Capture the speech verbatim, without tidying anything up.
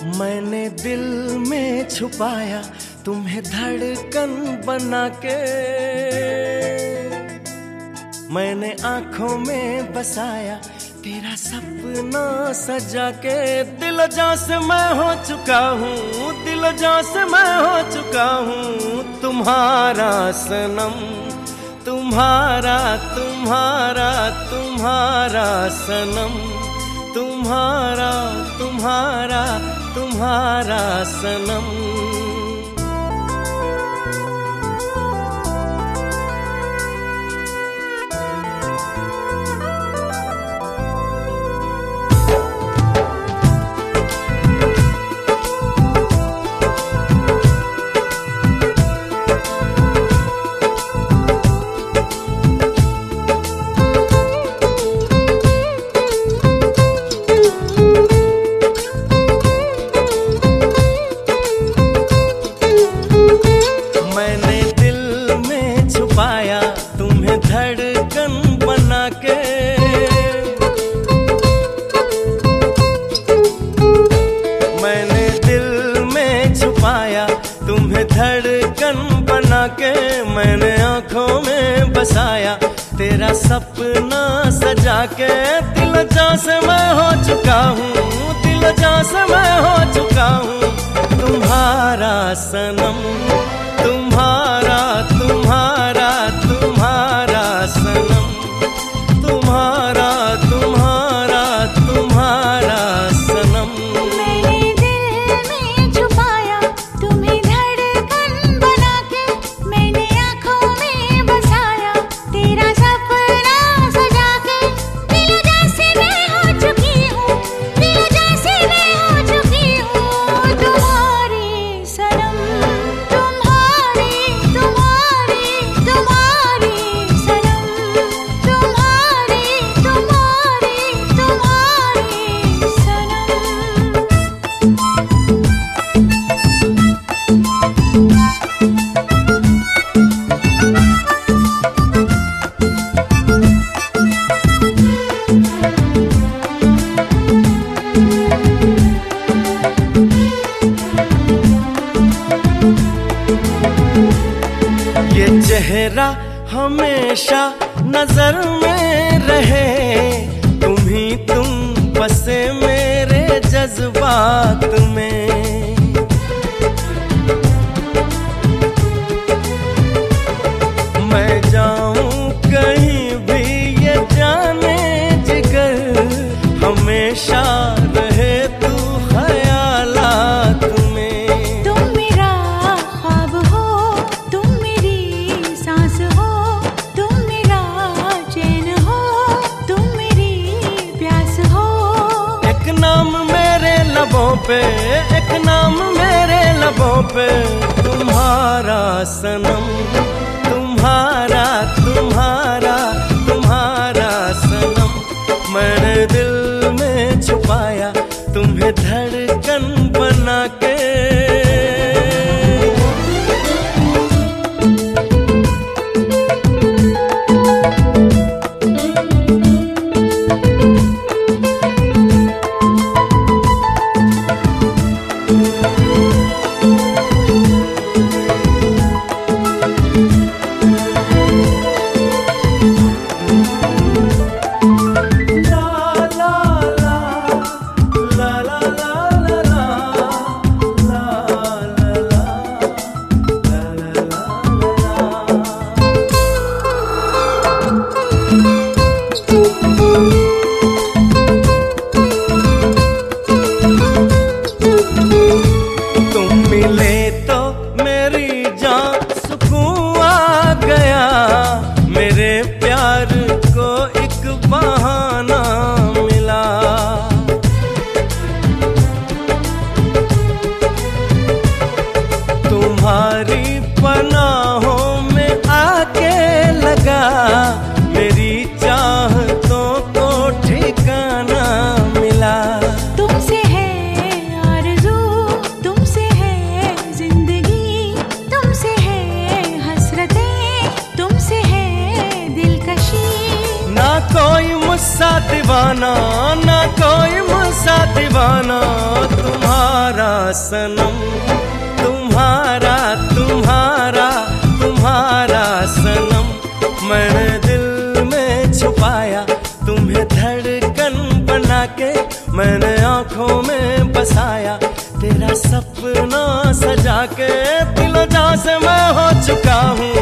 मैंने दिल में छुपाया तुम्हें धड़कन बना के, मैंने आंखों में बसाया तेरा सपना सजा के। दिल जान से मैं हो चुका हूँ, दिल जान से मैं हो चुका हूँ तुम्हारा सनम, तुम्हारा तुम्हारा तुम्हारा सनम, तुम्हारा तुम्हारा तुम्हारा सनम। तुम्हें धड़कन बना के, मैंने आंखों में बसाया तेरा सपना सजा के। दिल जान से मैं हो चुका हूँ, दिल जान से मैं हो चुका हूँ तुम्हारा सनम, तुम्हारा तुम्हारा तुम्हारा सनम, तुम्हारा तुम्हारा तुम्हारा सनम। ये चेहरा हमेशा नजर में रहे, तुम ही तुम बसे मेरे जज्बात में। मैं जाऊं कहीं भी ये जाने जिगर, हमेशा रहे तू ख्यालात में। तुम मेरा ख्वाब हो, तुम मेरी सांस हो, तुम मेरा चैन हो, तुम मेरी प्यास हो। एक नाम मेरे लबों पे, एक नाम मेरे लबों पे, तुम्हारा सनम, तुम्हारा तुम्हारा तुम्हारा सनम। मैंने दिल में छुपाया तुम्हें धड़कन बना के। तुम्हारी पनाहों में आके लगा, मेरी चाहतों को ठिकाना मिला। तुमसे है आरज़ू, तुमसे है जिंदगी, तुमसे है हसरतें, तुमसे है दिलकशी। ना कोई मुझसा दीवाना, ना कोई मुझसा मेरा दीवाना तुम्हारा सनम, तुम्हारा तुम्हारा तुम्हारा सनम। मैंने दिल में छुपाया तुम्हें धड़कन बना के, मैंने आंखों में बसाया तेरा सपना सजा के। दिलो जान से मैं हो चुका हूँ